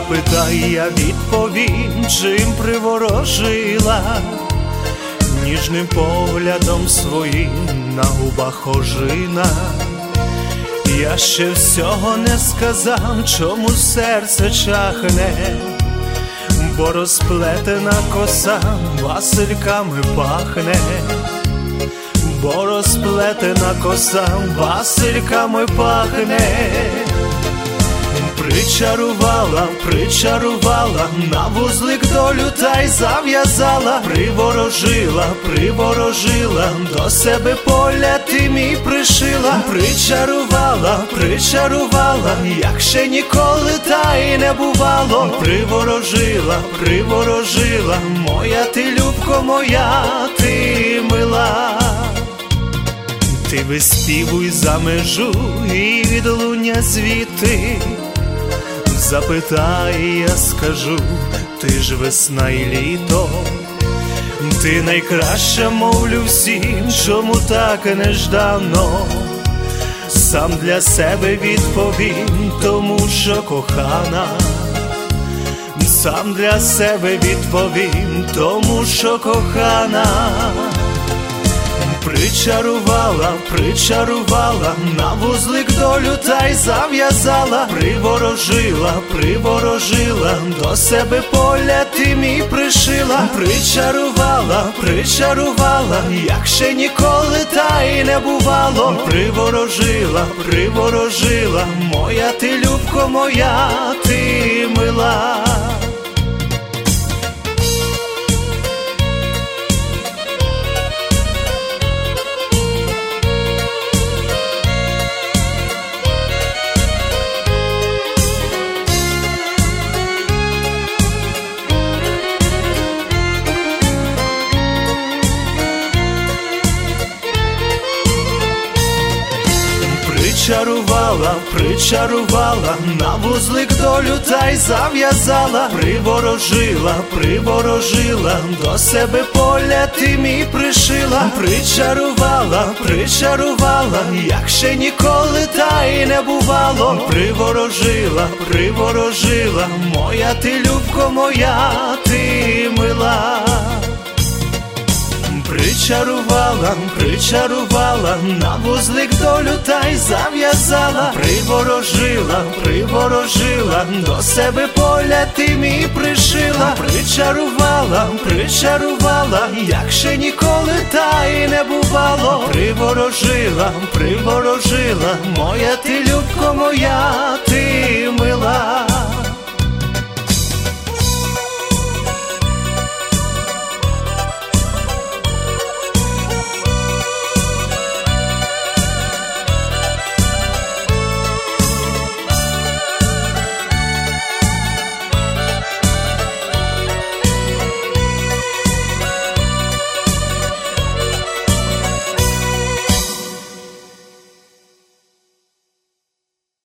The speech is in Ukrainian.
Запитай, я відповім, чим приворожила, ніжним поглядом своїм на губах ожина. Я ще всього не сказав, чому серце чахне, бо розплетена коса васильками пахне, бо розплетена коса васильками пахне. Причарувала, причарувала, на вузлик долю та й зав'язала. Приворожила, приворожила, до себе поля ти мій пришила. Причарувала, причарувала, як ще ніколи та й не бувало. Приворожила, приворожила, моя ти, любко моя, ти мила. Ти виспівуй за межу і відлуння звідти. Запитай, я скажу, ти ж весна і літо. Ти найкраща, мовлю всім, чому так неждано. Сам для себе відповім, тому що кохана. Сам для себе відповім, тому що кохана. Причарувала, причарувала, на вузлик долю та й зав'язала. Приворожила, приворожила, до себе поля ти мій пришила. Причарувала, причарувала, як ще ніколи та й не бувало. Приворожила, приворожила, моя ти, любко моя, ти мила. Причарувала, причарувала, на вузлик долю та й зав'язала. Приворожила, приворожила, до себе поля ти мій пришила. Причарувала, причарувала, як ще ніколи та й не бувало. Приворожила, приворожила, моя ти, любко моя, ти мила. Причарувала, причарувала, на вузлик долю та й зав'язала. Приворожила, приворожила, до себе поля ти мій пришила. Причарувала, причарувала, як ще ніколи та й не бувало. Приворожила, приворожила, моя ти, любко моя, ти мила.